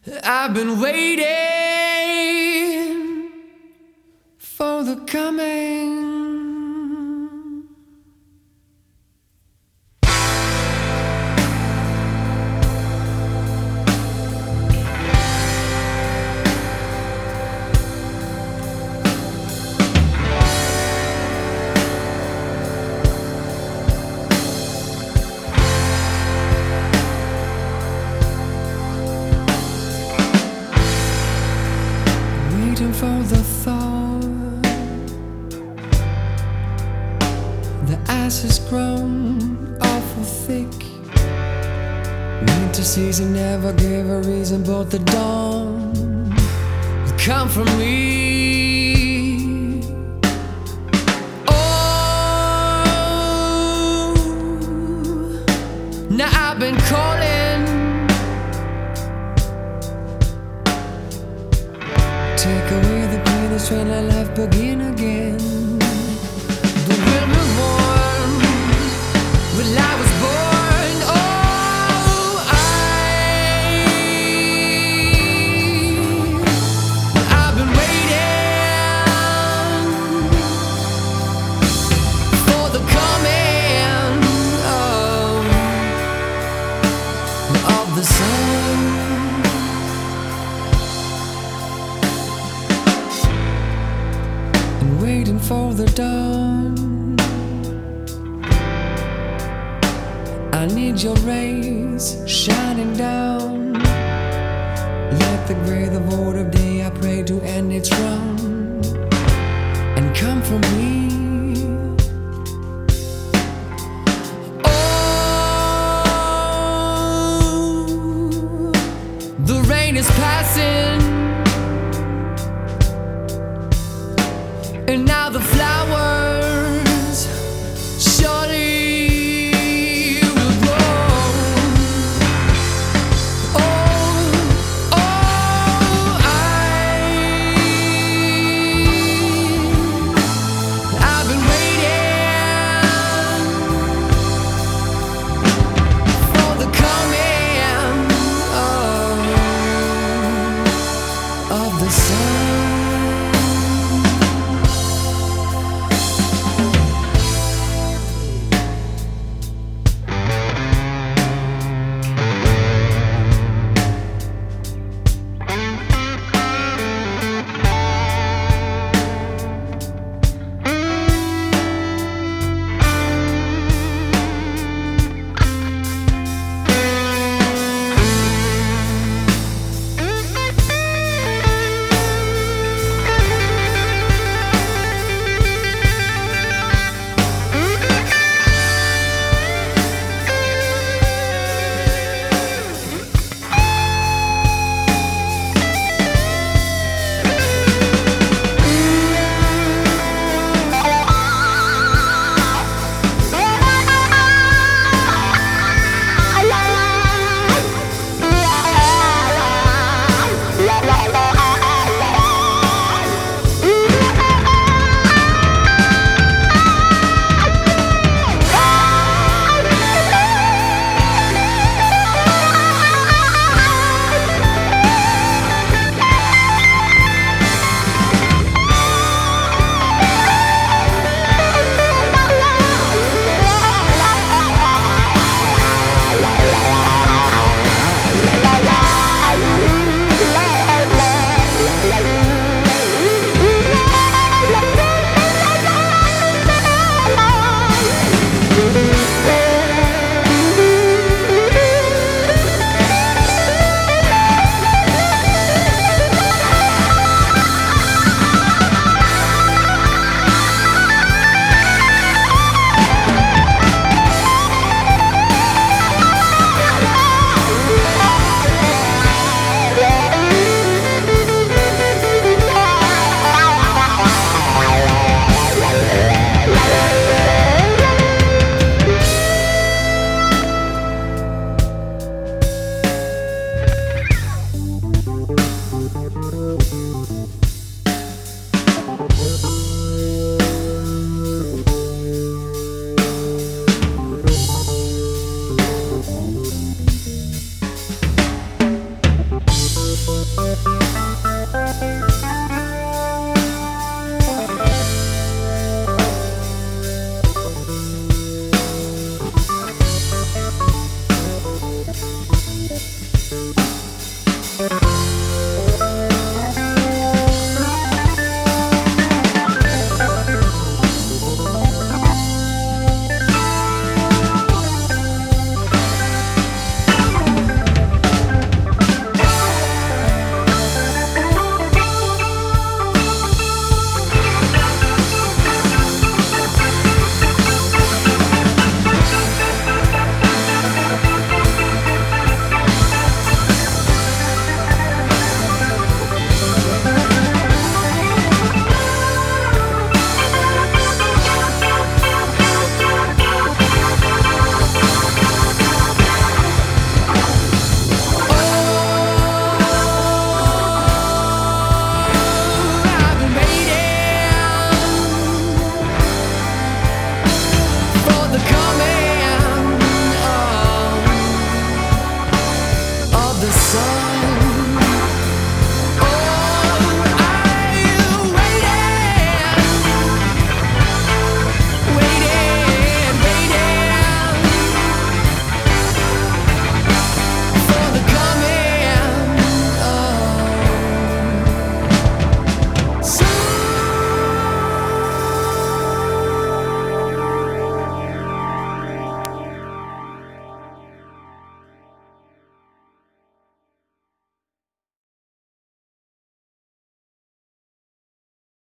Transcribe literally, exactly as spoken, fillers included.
I've been waiting for the coming. Waiting for the thaw. The ice has grown awful thick. Winter season never gave a reason, but the dawn will come for me. Oh, now I've been calling. Take away the pain, this train of life begin again. The wind will warm when I was born. Oh, I, I've been waiting for the coming of, of the sun. Waiting for the dawn. I need your rays shining down. Like the gray, the void of day, I pray to end its run and come for me. Oh, the rain is passing.